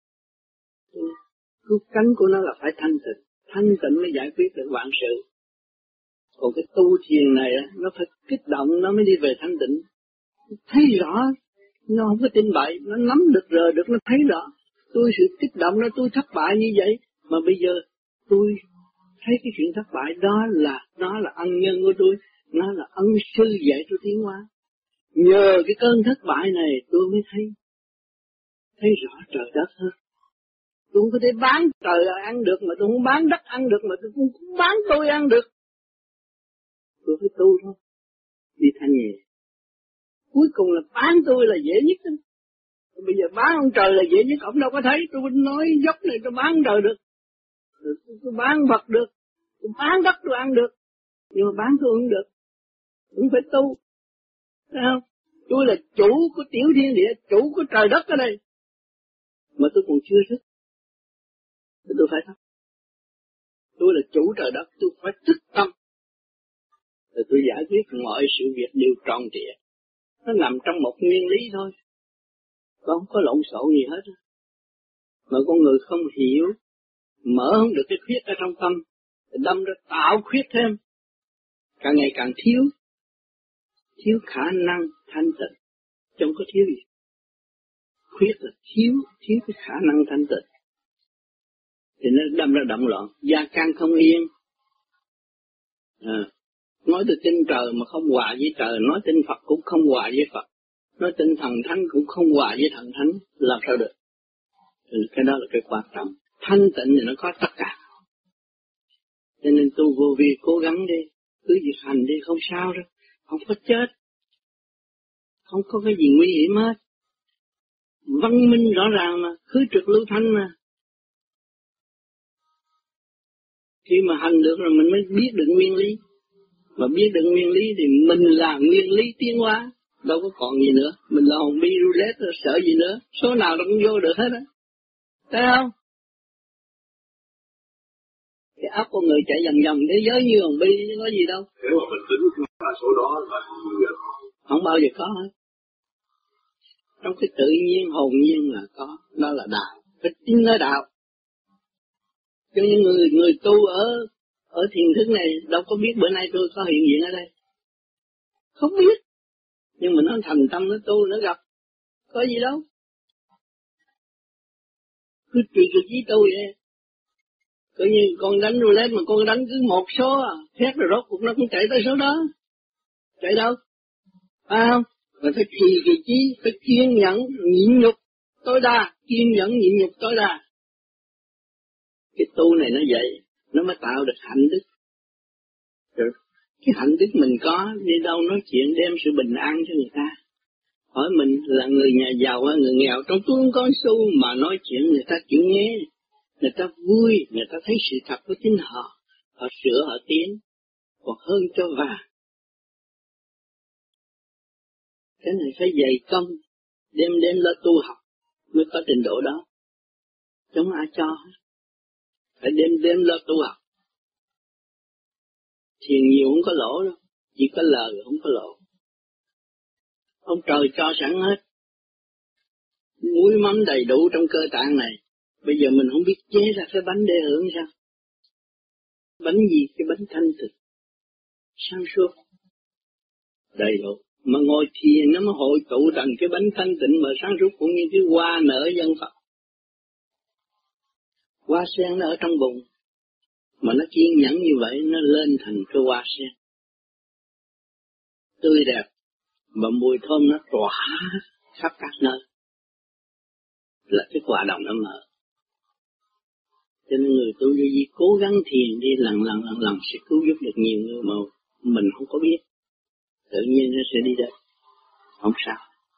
Cái cánh của nó là phải thanh tịnh. Thanh tịnh mới giải quyết được vạn sự. Còn cái tu thiền này nó phải kích động nó mới đi về thanh tịnh. Thấy rõ, nó không có tin bậy, nó nắm được rờ được, nó thấy rõ. Tôi sự kích động nó tôi thất bại như vậy, mà bây giờ tôi thấy cái chuyện thất bại đó là nó là ân nhân của tôi, nó là ân sư dạy tôi tiến hóa. Nhờ cái cơn thất bại này tôi mới thấy thấy rõ trời đất hơn. Tôi không có thể bán trời ăn được, mà tôi không bán đất ăn được, mà tôi không bán tôi ăn được. Tôi phải tu thôi, đi thanh nhẹ. Cuối cùng là bán tôi là dễ nhất đó. Bây giờ bán ông trời là dễ nhất, ông đâu có thấy. Tôi nói dốc này tôi bán trời được, tôi bán vật được, tôi bán đất tôi ăn được, nhưng mà bán tôi không được. Cũng phải tu, thấy không? Tôi là chủ của tiểu thiên địa, chủ của trời đất ở đây, mà tôi còn chưa thức, thì tôi phải thức. Tôi là chủ trời đất, tôi phải thức tâm, rồi tôi giải quyết mọi sự việc đều tròn trịa. Nó nằm trong một nguyên lý thôi, không có lộn xộn gì hết. Mà con người không hiểu, mở không được cái khuyết ở trong tâm, đâm ra tạo khuyết thêm, càng ngày càng thiếu, thiếu khả năng thanh tịnh, chứ không có thiếu gì. Khuyết là thiếu, thiếu cái khả năng thanh tịnh, thì nó đâm ra động loạn, gia can không yên. À, nói từ tin trời mà không hòa với trời, nói tin Phật cũng không hòa với Phật, nói tin thần thánh cũng không hòa với thần thánh, làm sao được? Ừ, cái đó là cái quan trọng. Thanh tịnh thì nó có tất cả. Cho nên tu vô vi cố gắng đi, cứ việc hành đi không sao đâu, không có chết, không có cái gì nguy hiểm hết. Văn minh rõ ràng mà, khứ trực lưu thanh mà. Khi mà hành được rồi mình mới biết được nguyên lý. Mà biết được nguyên lý thì mình là nguyên lý tiến hóa, đâu có còn gì nữa. Mình là hồn bi roulette, sợ gì nữa, số nào nó cũng vô được hết á. Thấy không? Cái óc con người chạy vòng vòng thế giới như hồn bi chứ có gì đâu. Nếu mà mình tính là số đó là không bao giờ có. Không bao giờ có hết. Trong cái tự nhiên, hồn nhiên là có, đó là đạo. Phải tin nơi đạo. Cho những người người tu ở ở thiền thức này đâu có biết bữa nay tôi có hiện diện ở đây. Không biết. Nhưng mà nó thành tâm nó tu nó gặp. Có gì đâu. Cứ trì trì trí tu vậy. Cứ như con đánh roulette mà con đánh cứ một số à. Xét rồi rốt cuộc nó cũng chạy tới số đó. Chạy đâu? Phải không? Mà phải trì kỳ trí, phải kiên nhẫn, nhịn nhục tối đa, kiên nhẫn nhịn nhục tối đa. Cái tu này nó vậy, nó mới tạo được hạnh đức. Rồi cái hạnh đức mình có, đi đâu nói chuyện đem sự bình an cho người ta. Hỏi mình là người nhà giàu hay người nghèo, trong túi không có xu mà nói chuyện người ta chịu nghe, người ta vui, người ta thấy sự thật của chính họ, họ sửa họ tiến, còn hơn cho vàng. Cái này phải dày công, đêm đêm lo tu học mới có trình độ đó. Không ai cho, phải đêm đêm lo tu học. Thiền nhiều không có lỗ đâu, chỉ có lời không có lỗ. Ông trời cho sẵn hết, muối mắm đầy đủ trong cơ tạng này. Bây giờ mình không biết chế ra cái bánh để hưởng sao? Bánh gì? Cái bánh thanh tịnh, sáng suốt, đầy đủ. Mà ngồi thiền nó mới hội tụ thành cái bánh thanh tịnh mà sáng suốt, cũng như cái hoa nở dân Phật. Hoa sen nó ở trong bụng, mà nó kiên nhẫn như vậy, nó lên thành cái hoa sen tươi đẹp, mà mùi thơm nó tỏa khắp các nơi, là cái quả đồng nó mở. Cho nên người tu vô vi cố gắng thiền đi, lần lần lần lần sẽ cứu giúp được nhiều người mà mình không có biết, tự nhiên nó sẽ đi đến, không sao.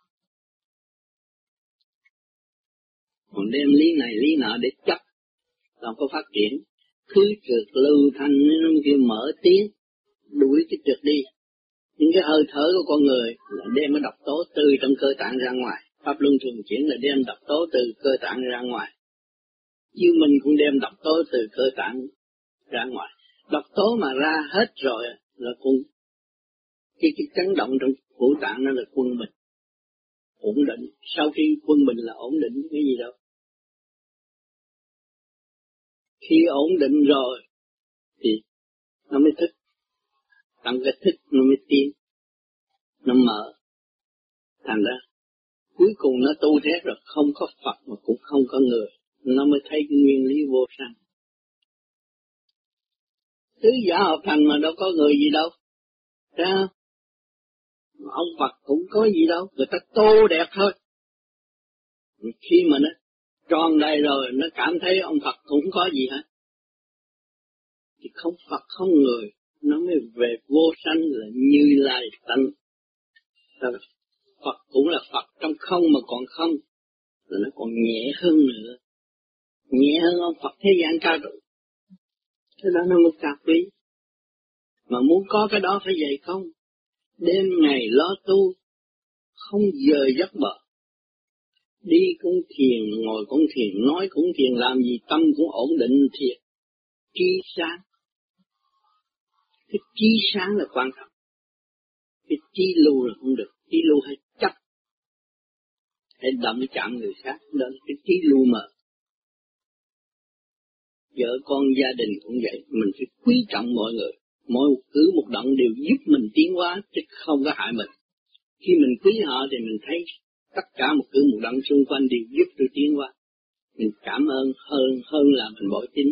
Còn đem lý này lý nọ để chấp, không có phát triển. Cứ trượt lưu thanh nó kêu mở tiếng, đuổi cái trượt đi. Những cái hơi thở của con người là đem cái độc tố từ trong cơ tạng ra ngoài. Pháp luân thường chuyển là đem độc tố từ cơ tạng ra ngoài. Chứ mình cũng đem độc tố từ cơ tạng ra ngoài. Độc tố mà ra hết rồi là quân. Cái, cái chấn động trong phủ tạng nó là quân bình. Ổn định. Sau khi quân bình là ổn định cái gì đâu. Khi ổn định rồi thì nó mới thức. Tăng cái thức nó mới tiến, nó mở. Thành ra cuối cùng nó tu thế rồi, không có Phật mà cũng không có người, nó mới thấy cái nguyên lý vô sanh. Tứ giả hợp thành mà đâu có người gì đâu, thấy không? Ông Phật cũng có gì đâu, người ta tô đẹp thôi. Khi mà nó tròn đầy rồi, nó cảm thấy ông Phật cũng có gì hết. Thì không Phật không người, nó mới về vô sanh là Như Lai tánh. Phật cũng là Phật trong không mà còn không, là nó còn nhẹ hơn nữa, nhẹ hơn ông Phật thế gian cao độ. Thế đó nó mới cao quý. Mà muốn có cái đó phải dày công, đêm ngày lo tu, không giờ giấc bờ. Đi cũng thiền, ngồi cũng thiền, nói cũng thiền, làm gì tâm cũng ổn định thiệt. Trí sáng. Cái trí sáng là quan trọng. Cái trí lưu là không được. Trí lưu hay chấp, hay động chạm người khác, đó là cái trí lưu mờ. Vợ con gia đình cũng vậy, mình phải quý trọng mọi người. Mỗi cứ một động đều giúp mình tiến hóa, chứ không có hại mình. Khi mình quý họ thì mình thấy tất cả một cứ một động xung quanh đều giúp tôi tiến hóa. Mình cảm ơn hơn hơn là mình bội tín.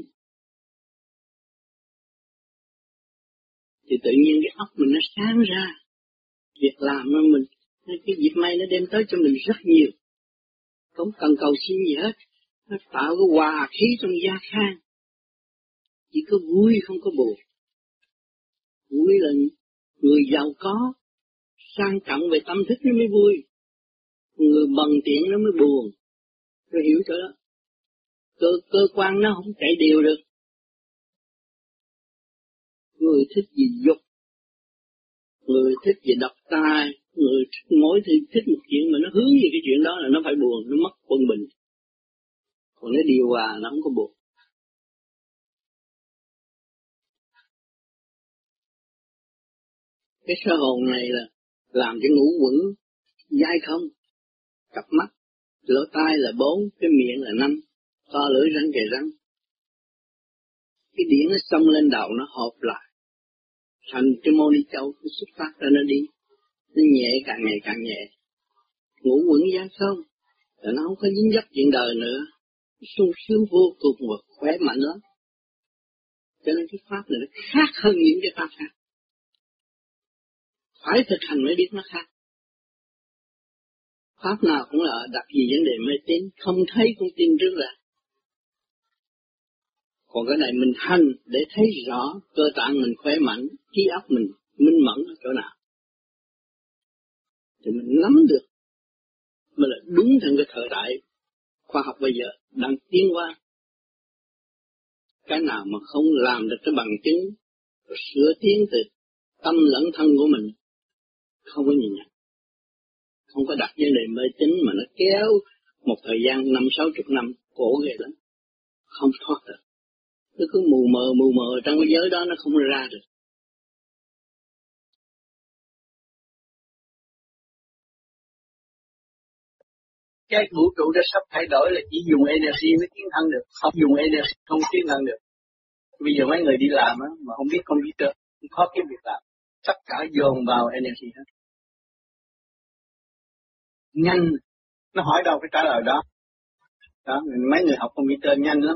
Thì tự nhiên cái óc mình nó sáng ra. Việc làm của mình, cái dịp may nó đem tới cho mình rất nhiều. Không cần cầu xin gì hết. Nó tạo cái hòa khí trong gia khang. Chỉ có vui không có buồn. Vui là người giàu có, sang trọng về tâm thức nó mới vui. Người bần tiện nó mới buồn. Tôi hiểu chỗ đó. Cơ, cơ quan nó không chạy đều được. Người thích gì dục, người thích gì độc tài, người thích mỗi thứ thích một chuyện mà nó hướng về cái chuyện đó là nó phải buồn, nó mất quân bình. Còn nó điều hòa nó không có buồn. Cái sơ hồn này là làm cho ngũ quẩn dai không, cặp mắt, lỗ tai là bốn, cái miệng là năm, to lưỡi răng kề răng. Cái điển nó xông lên đầu nó hợp lại, thành cái mô ni châu nó xuất phát ra nó đi, nó nhẹ càng ngày càng nhẹ. Ngũ quẩn dai không, là nó không có dính dấp chuyện đời nữa, sung sướng vô cùng và khỏe mạnh lắm. Cho nên cái pháp này nó khác hơn những cái pháp khác. Phải thực hành mới biết nó khác. Pháp nào cũng là đặt gì vấn đề mê tín, không thấy cũng tin trước ra. Còn cái này mình hành để thấy rõ cơ tạng mình khỏe mạnh, trí óc mình minh mẫn ở chỗ nào. Thì mình nắm được mới là đúng theo cái thời đại khoa học bây giờ đang tiến qua. Cái nào mà không làm được cái bằng chứng, rồi sửa tiến từ tâm lẫn thân của mình, không có nhìn nhận. Không có đặt vấn đề mê tín mà nó kéo một thời gian năm sáu chục năm, khổ ghê lắm. Không thoát được. Nó cứ mù mờ mù mờ trong cái giới đó nó không ra được. Cái vũ trụ đã sắp thay đổi là chỉ dùng energy mới tiến thân được, không dùng energy không tiến thân được. Bây giờ mấy người đi làm á mà không biết computer, khó kiếm việc làm, tất cả dồn vào energy hết. Nhanh, nó hỏi đâu cái trả lời đó. Đó, mấy người học computer nhanh lắm.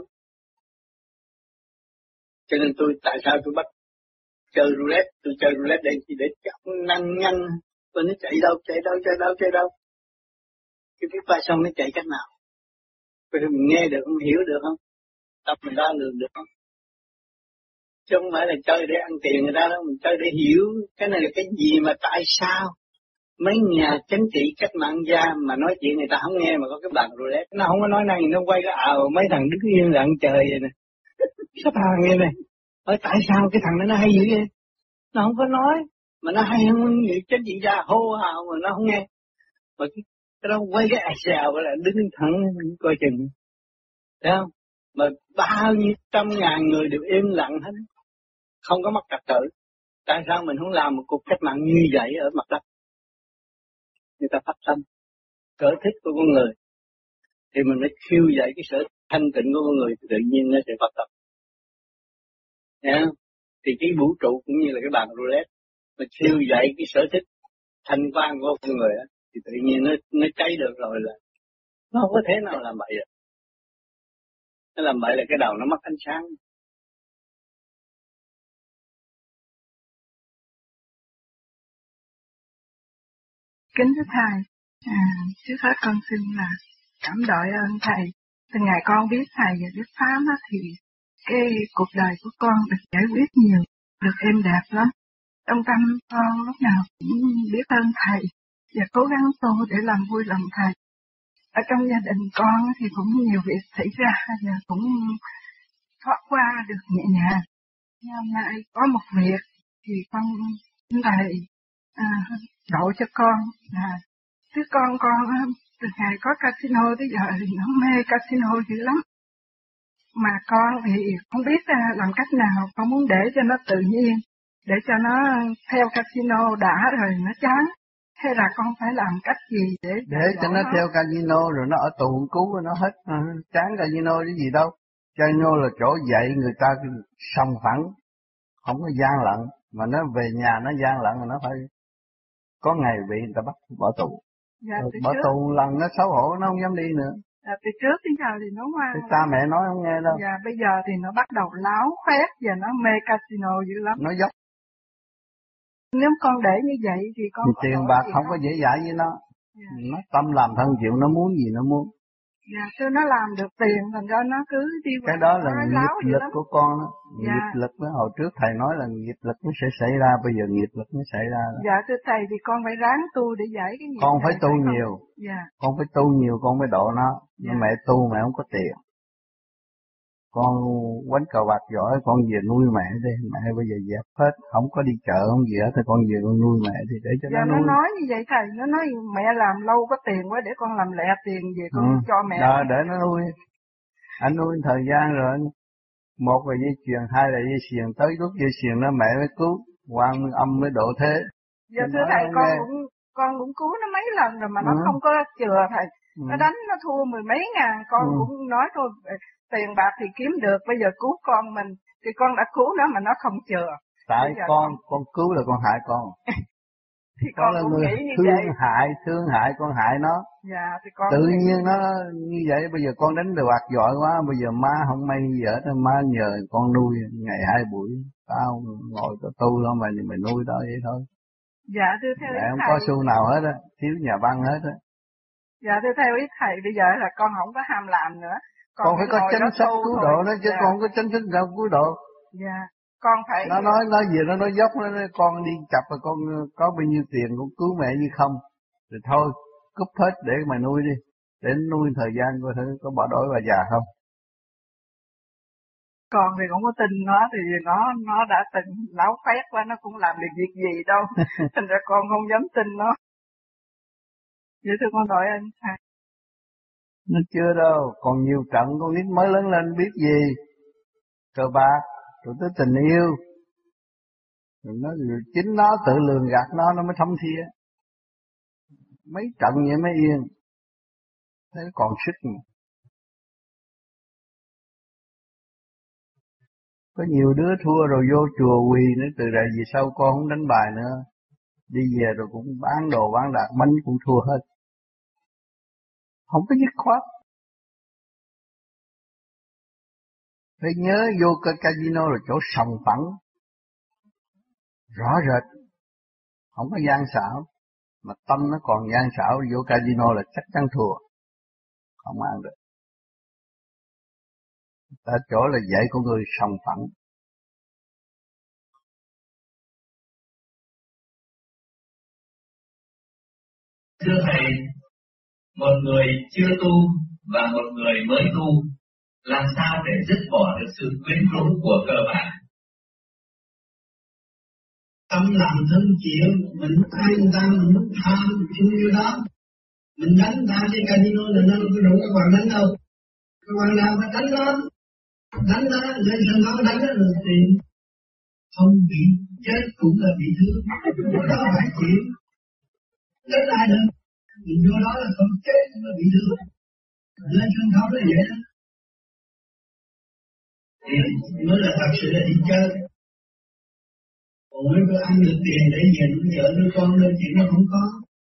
Cho nên tôi tại sao tôi bắt chơi roulette, tôi chơi roulette để để chậm nhanh nhanh, tôi nó chạy đâu chạy đâu chạy đâu chạy đâu. Cái biết qua xong nó chạy cách nào? Vậy thì mình nghe được không, hiểu được không? Tập mình đo lường được không? Chứ không phải là chơi để ăn tiền người ta đâu, mình chơi để hiểu cái này là cái gì mà tại sao mấy nhà chính trị cách mạng gia mà nói chuyện người ta không nghe mà có cái bàn roulette, nó không có nói năng gì, nó quay cái ào mấy thằng đứng yên lặng trời vậy nè. Sắp hàng nghe này, hỏi tại sao cái thằng đó nó hay dữ vậy? Nó không có nói, mà nó hay hơn người chính trị gia hô hào mà nó không nghe. Mà cái, cái đó quay cái ào xào là đứng thẳng coi chừng. Thấy không? Mà bao nhiêu trăm ngàn người đều im lặng hết, không có mất trật tự. Tại sao mình không làm một cuộc cách mạng như vậy ở mặt đất? Người ta phát tâm, sở thích của con người, thì mình mới khiêu dậy cái sở thanh tịnh của con người, thì tự nhiên nó sẽ phát tâm. Nha? Thì cái vũ trụ cũng như là cái bàn roulette, mình khiêu dậy cái sở thích thanh quan của con người đó, thì tự nhiên nó nó cháy được rồi là nó không có thế nào làm bậy được. Nó làm bậy là cái đầu nó mất ánh sáng. Kính thưa Thầy, à, trước hết con xin là cảm đội ơn Thầy. Từ ngày con biết Thầy và biết Pháp á, thì cái cuộc đời của con được giải quyết nhiều, được êm đẹp lắm. Trong tâm con lúc nào cũng biết ơn Thầy và cố gắng tu để làm vui lòng Thầy. Ở trong gia đình con thì cũng nhiều việc xảy ra và cũng thoát qua được nhẹ nhàng. Nhưng hôm nay có một việc thì con xin Thầy à, độ cho con là đứa con con từ ngày có casino tới giờ thì nó mê casino dữ lắm. Mà con thì không biết làm cách nào, con muốn để cho nó tự nhiên, để cho nó theo casino đã rồi nó chán. Hay là con phải làm cách gì để để cho nó, nó theo casino rồi nó ở tù cứu nó hết, à, chán casino cái gì đâu. Casino là chỗ dạy người ta sòng phẳng, không có gian lận, mà nó về nhà nó gian lận rồi nó phải có ngày bị người ta bắt bỏ tù. Dạ, bỏ trước, tù lần nó xấu hổ nó không dám đi nữa. Dạ, từ trước đến giờ thì nó ngoan. Thì cha mẹ nói không nghe đâu. Dạ, bây giờ thì nó bắt đầu láo khoét và nó mê casino dữ lắm. Nó dốc. Nếu con để như vậy thì con thì tiền bạc không, không có dễ dãi với nó. Dạ. Nó tâm làm thân chịu, nó muốn gì nó muốn. Dạ, chứ nó làm được tiền, thành ra nó cứ đi vào. Cái đó là nghiệp lực của con đó. Dạ. Nghiệp lực đó, hồi trước thầy nói là nghiệp lực nó sẽ xảy ra, bây giờ nghiệp lực nó xảy ra đó. Dạ, thưa thầy thì con phải ráng tu để giải cái nghiệp. Con phải tu phải nhiều. Dạ. Con phải tu nhiều, con mới độ nó. Dạ. Mẹ tu mẹ không có tiền. Con quánh cờ bạc giỏi, con về nuôi mẹ đi. Mẹ bây giờ dẹp hết, không có đi chợ, không gì hết, thì con về con nuôi mẹ thì để cho dạ, nó nuôi. Nó nói như vậy thầy, nó nói mẹ làm lâu có tiền quá để con làm lẹ tiền về con ừ. cho mẹ. Đó, để nó nuôi. Anh nuôi thời gian rồi, một là dây chuyền, hai là dây chuyền, tới lúc dây chuyền nó mẹ mới cứu, quan âm mới độ thế. Dạ thưa thầy, con nghe. cũng con cũng cứu nó mấy lần rồi mà ừ. nó không có chừa thầy. Ừ. Nó đánh nó thua mười mấy ngàn, con ừ. cũng nói thôi tiền bạc thì kiếm được, bây giờ cứu con mình thì con đã cứu nó mà nó không chừa. Tại con, con con cứu là con hại con. Thì con, con là người thương vậy. hại thương hại con hại nó. Dạ thì con tự nhiên nó như vậy. Bây giờ con đánh được bạc giỏi quá, bây giờ má không may vợ đó, má nhờ con nuôi ngày hai buổi, tao ngồi tao tu đó mà mày nuôi đó vậy thôi. Dạ thưa theo mẹ không thầy. có xu nào hết á, thiếu nhà văn hết á. Dạ thưa theo ý thầy bây giờ là con không có ham làm nữa. Con, con phải có chánh sách cứu độ đó chứ, dạ. con có chánh sách nào cứu độ. Dạ, con phải... Nó nói, nói gì nó nói dốc, nó nói con đi chập rồi con có bao nhiêu tiền con cứu mẹ như không. Rồi thôi, cúp hết để mà nuôi đi. Để nuôi thời gian coi thử có bỏ đổi bà già không. Con thì không có tin nó, thì nó nó đã từng láo khoét quá, nó cũng làm được việc gì đâu. Thành ra con không dám tin nó. Vậy thưa con đội anh thầy. Nó chưa đâu, còn nhiều trận con nít mới lớn lên biết gì. Cờ bạc, rồi tới tình yêu. Rồi nó, rồi chính nó tự lường gạt nó, nó mới thấm thía. Mấy trận vậy mới yên. Thế còn sức mà. Có nhiều đứa thua rồi vô chùa quỳ nữa, từ đây về sau con không đánh bài nữa. Đi về rồi cũng bán đồ bán đạc, bánh cũng thua hết. Không có dứt khoát. Phải nhớ vô cái casino là chỗ sòng phẳng. Rõ rệt. Không có gian xảo. Mà tâm nó còn gian xảo, vô casino là chắc chắn thua. Không ăn được. Ở chỗ là dạy của người sòng phẳng. Thưa Thầy, một người chưa tu và một người mới tu, làm sao để dứt bỏ được sự quyến rũ của cờ bạc? Tâm làm thân chịu, mình ai người ta mình muốn tham chung như đó. Mình đánh ta trên casino là nó có đủ các bạn đánh đâu. Các bạn nào phải đánh nó. Đánh nó, lên sân khấu đánh nó là tiền. Không bị chết cũng là bị thương. Đó phải chịu. Đánh ai được. Mình vô đó là không chết cũng là bị thương. Lên sân khấu là vậy đó. Thì mới là thật sự là đi chơi. Còn mấy đứa ăn được tiền để về nuôi vợ nuôi con nên chuyện nó không có.